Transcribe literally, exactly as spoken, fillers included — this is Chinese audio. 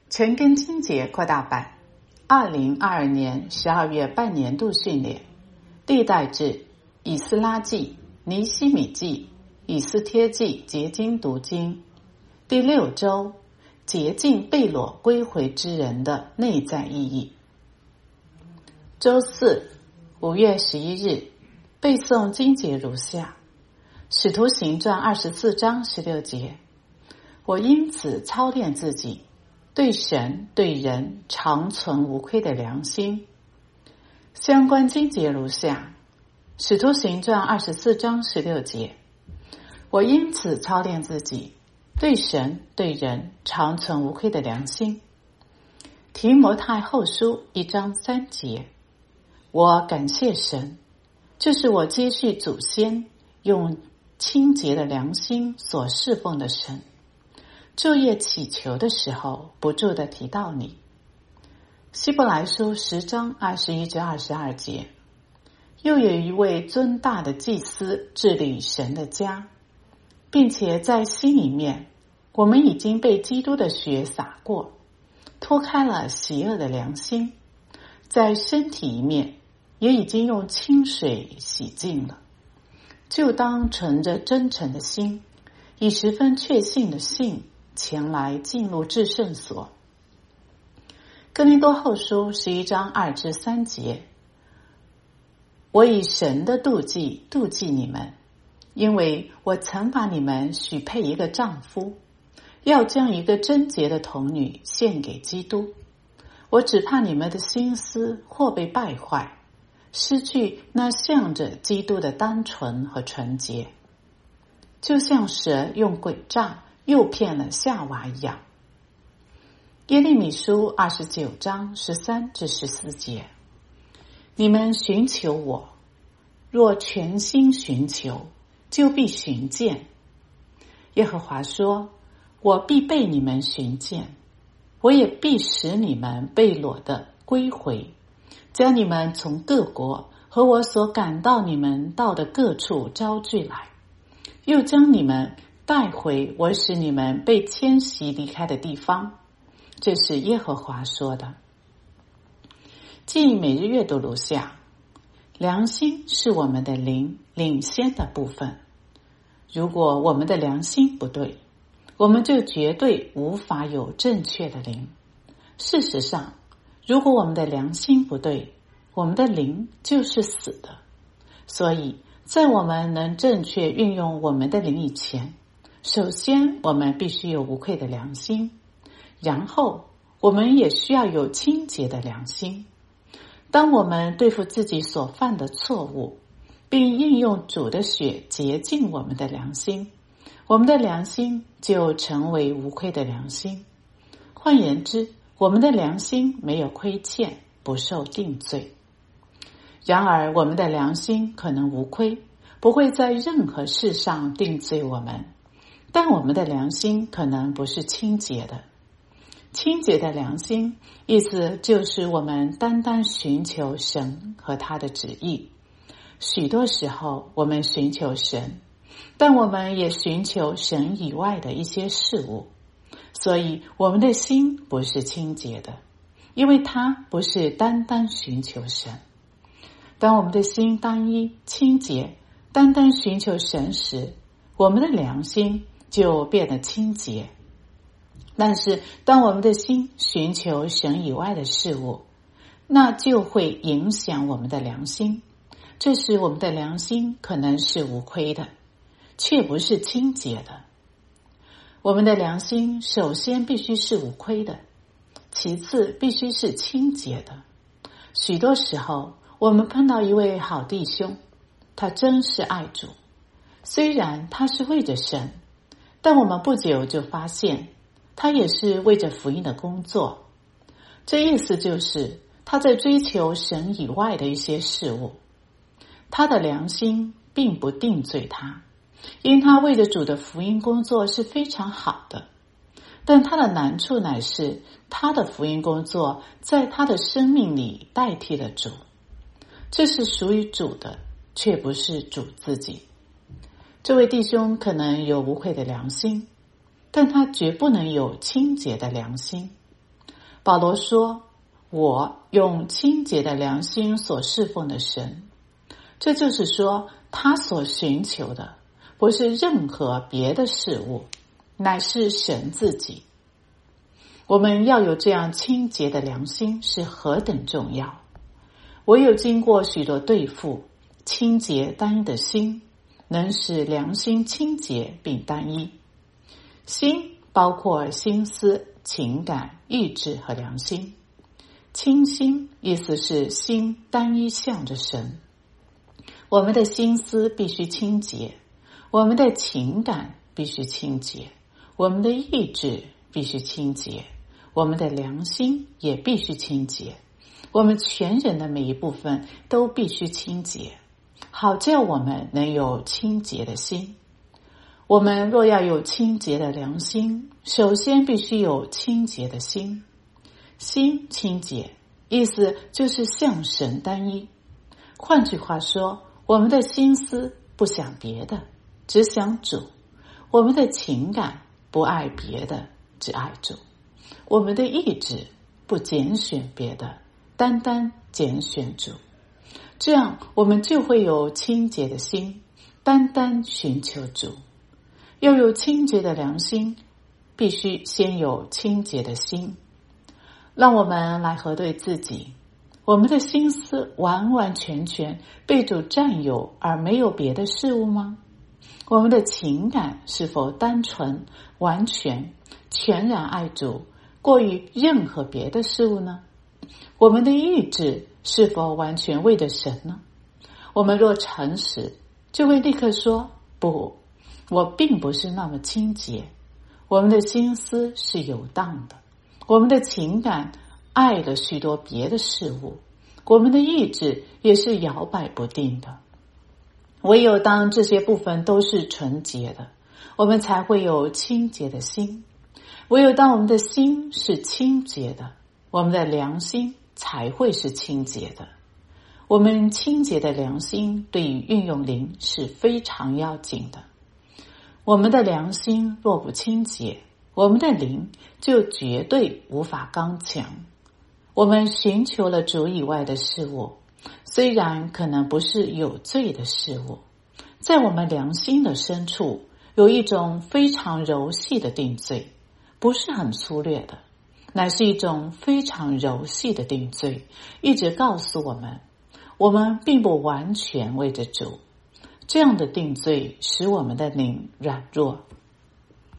全根清洁扩大版二零二二年十二月半年度训练，历代志、以斯拉记、尼希米记、以斯帖记结晶读经。第六周，洁净被掳归回之人的内在意义。周四，五月十一日，背诵经节如下：使徒行传二十四章十六节，我因此操练自己，对神对人常存无愧的良心。相关经节如下：使徒行传二十四章十六节，我因此操练自己，对神对人常存无愧的良心。提摩太后书一章三节，我感谢神，这是我接续祖先用清洁的良心所侍奉的神。昼夜祈求的时候，不住地提到你。希伯来书十章二十一至二十二节，又有一位尊大的祭司治理神的家，并且在心里面，我们已经被基督的血洒过，脱开了邪恶的良心，在身体里面也已经用清水洗净了，就当存着真诚的心，以十分确信的信前来进入至圣所。哥林多后书十一章二至三节，我以神的妒忌妒忌你们，因为我曾把你们许配一个丈夫，要将一个贞洁的童女献给基督。我只怕你们的心思或被败坏，失去那向着基督的单纯和纯洁，就像蛇用诡诈诱骗了夏娃一样。耶利米书二十九章十三至十四节，你们寻求我，若全心寻求，就必寻见。耶和华说，我必被你们寻见，我也必使你们被掳的归回，将你们从各国和我所赶到你们到的各处招聚来，又将你们带回我使你们被迁徙离开的地方。这是耶和华说的。记每日阅读如下：良心是我们的灵领先的部分。如果我们的良心不对，我们就绝对无法有正确的灵。事实上，如果我们的良心不对，我们的灵就是死的。所以在我们能正确运用我们的灵以前，首先我们必须有无愧的良心，然后我们也需要有清洁的良心。当我们对付自己所犯的错误，并应用主的血洁净我们的良心，我们的良心就成为无愧的良心。换言之，我们的良心没有亏欠，不受定罪。然而我们的良心可能无亏，不会在任何事上定罪我们，但我们的良心可能不是清洁的。清洁的良心，意思就是我们单单寻求神和他的旨意。许多时候我们寻求神，但我们也寻求神以外的一些事物，所以我们的心不是清洁的，因为它不是单单寻求神。当我们的心单一清洁，单单寻求神时，我们的良心就变得清洁。但是当我们的心寻求神以外的事物，那就会影响我们的良心。这时我们的良心可能是无亏的，却不是清洁的。我们的良心首先必须是无亏的，其次必须是清洁的。许多时候我们碰到一位好弟兄，他真是爱主，虽然他是为着神，但我们不久就发现他也是为着福音的工作。这意思就是他在追求神以外的一些事物。他的良心并不定罪他，因他为着主的福音工作是非常好的，但他的难处乃是他的福音工作在他的生命里代替了主，这是属于主的，却不是主自己。这位弟兄可能有无愧的良心，但他绝不能有清洁的良心。 保罗说，我用清洁的良心所侍奉的神，这就是说，他所寻求的不是任何别的事物，乃是神自己。我们要有这样清洁的良心是何等重要。唯有经过许多对付，清洁单一的心能使良心清洁并单一。心包括心思、情感、意志和良心。清心意思是心单一向着神。我们的心思必须清洁，我们的情感必须清洁，我们的意志必须清洁，我们的良心也必须清洁，我们全人的每一部分都必须清洁，好叫我们能有清洁的心。我们若要有清洁的良心，首先必须有清洁的心。心清洁，意思就是向神单一。换句话说，我们的心思不想别的，只想主；我们的情感不爱别的，只爱主；我们的意志不拣选别的，单单拣选主。这样我们就会有清洁的心，单单寻求主。要有清洁的良心，必须先有清洁的心。让我们来核对自己，我们的心思完完全全被主占有而没有别的事物吗？我们的情感是否单纯、完全、全然爱主，过于任何别的事物呢？我们的意志是否完全为了神呢？我们若诚实，就会立刻说，不，我并不是那么清洁。我们的心思是游荡的，我们的情感爱了许多别的事物，我们的意志也是摇摆不定的。唯有当这些部分都是纯洁的，我们才会有清洁的心。唯有当我们的心是清洁的，我们的良心才会是清洁的。我们清洁的良心对于运用灵是非常要紧的。我们的良心若不清洁，我们的灵就绝对无法刚强。我们寻求了主以外的事物，虽然可能不是有罪的事物，在我们良心的深处有一种非常柔细的定罪，不是很粗略的，乃是一种非常柔细的定罪，一直告诉我们，我们并不完全为着主。这样的定罪使我们的灵软弱，